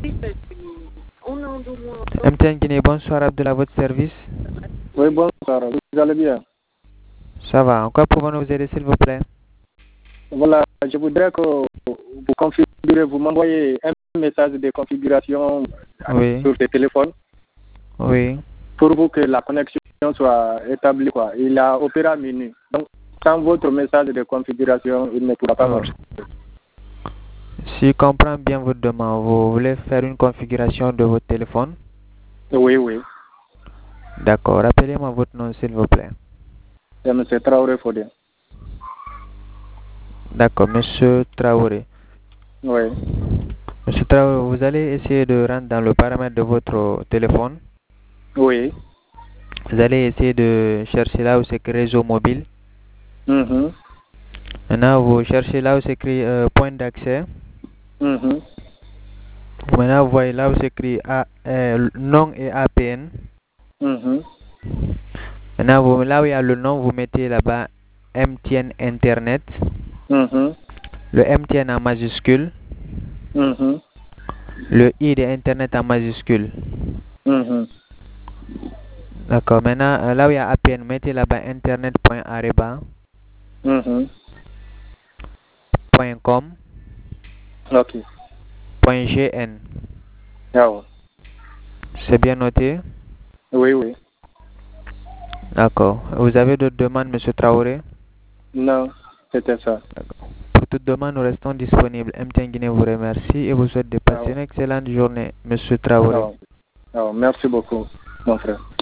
MTN Guinée, bonsoir Abdullah, à votre service. Oui, bonsoir, vous allez bien? Ça va, en quoi pouvons-nous vous aider s'il vous plaît? Voilà, je voudrais que vous configurez, vous m'envoyez un message de configuration Oui. sur ce téléphone. Oui. Pour vous que la connexion soit établie, quoi. Il a Opera Mini. Donc, sans votre message de configuration, il ne pourra pas marcher. Si je comprends bien votre demande, vous voulez faire une configuration de votre téléphone? Oui, oui. D'accord, rappelez-moi votre nom s'il vous plaît. C'est M. Traoré Fodé. D'accord, Monsieur Traoré. Oui. Monsieur Traoré, vous allez essayer de rentrer dans le paramètre de votre téléphone. Oui. Vous allez essayer de chercher là où c'est écrit réseau mobile. Maintenant, vous cherchez là où c'est écrit point d'accès. Maintenant, vous voyez là où c'est écrit nom et APN. Maintenant, là où il y a le nom, vous mettez là-bas MTN Internet. Le MTN en majuscule. Le I de Internet en majuscule. D'accord. Maintenant, là où il y a APN, mettez là-bas internet.areba. .com. Ok. .gn. Ah ouais. C'est bien noté? Oui, oui. D'accord. Vous avez d'autres demandes, Monsieur Traoré? Non, c'était ça. Pour toute demande, nous restons disponibles. MTN Guinée vous remercie et vous souhaite de passer une excellente journée, Monsieur Traoré. Merci beaucoup, mon frère.